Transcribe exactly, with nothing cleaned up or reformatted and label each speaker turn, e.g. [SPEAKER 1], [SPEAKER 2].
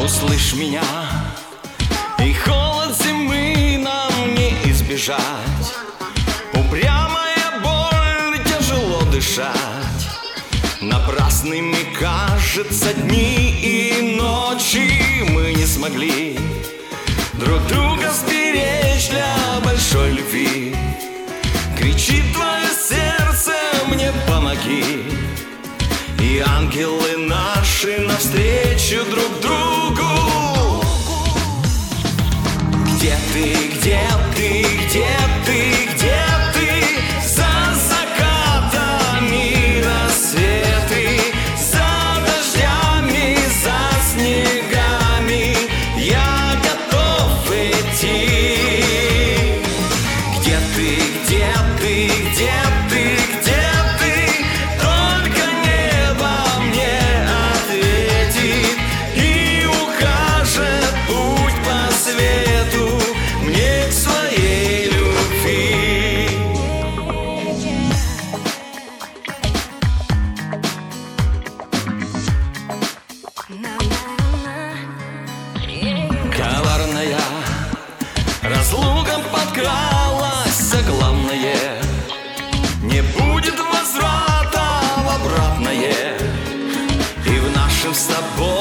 [SPEAKER 1] услышь меня, и холод зимы нам не избежать. Упрямая боль, тяжело дышать. Напрасными, кажется, дни и ночи. Мы не смогли друг друга сберечь для большой любви. Кричит твое сердце, мне помоги. И ангелы наши навстречу друг другу. Где ты, где ты, где ты, где ты? За закатами рассветы, за дождями, за снегами я готов идти. Где ты, где ты, где ты, где ты? Только небо мне ответит и укажет путь по свету мне к своей любви. Коварная разлука подкралась, а главное, не будет возврата в обратное. И в нашем с тобой